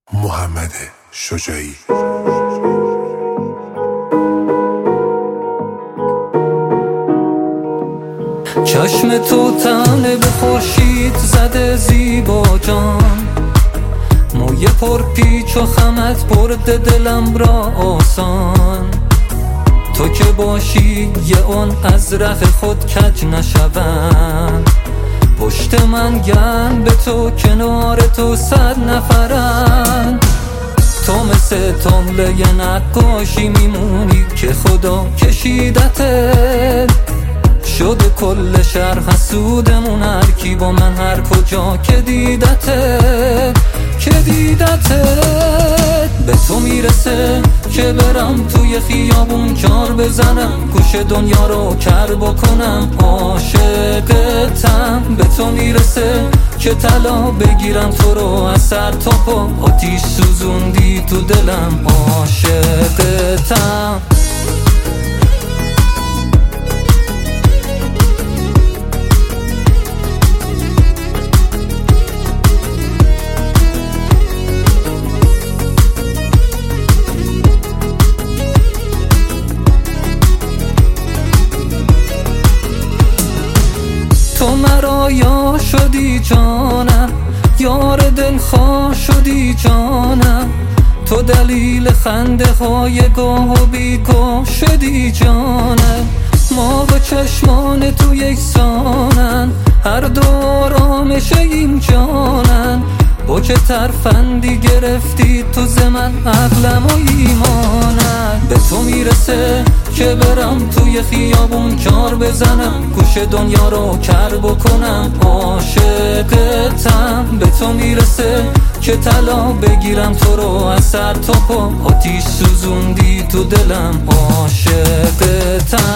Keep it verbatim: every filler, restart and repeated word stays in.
محمد شجاعی. چشم تو طعنه به خورشید زده زیبا جان، موی پر پیچ و خمت برده دلم را آسان. تو که باشی یه اون از ره خود کج نشوم، پشت من گن به تو کنار تو صد نفرن. تو مثل تمله نقاشی میمونی که خدا کشیدته، شده کل شهر حسودمون هر کی با من هر کجا که دیدته که دیدته. به تو میرسه که برم توی خیابون جار بزنم، گوش دنیا رو کر بکنم عاشقتم. به تو میرسه که طلا بگیرم تو رو از سر تا پا، آتیش سوزوندی تو دلم عاشقتم. تو مرا یار شدی جانم، یار دلخواه شدی جانم. تو دلیل خنده های گاه و بیگاه شدی جانم. ما و چشمان تو یکسانن، هر دو آرامش این جانن. با چه ترفندی گرفتی تو ز من عقلم و ایمانم. به تو میرسه که برم توی خیابون جار بزنم، گوش دنیا رو کر بکنم عاشقتم. به تو میرسه که طلا بگیرم تو رو از سر تا پا، آتیش سوزوندی تو دلم عاشقتم.